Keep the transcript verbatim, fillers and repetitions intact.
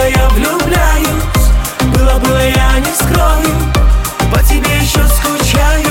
было я влюбляюсь, было-было я не скрою, по тебе еще скучаю.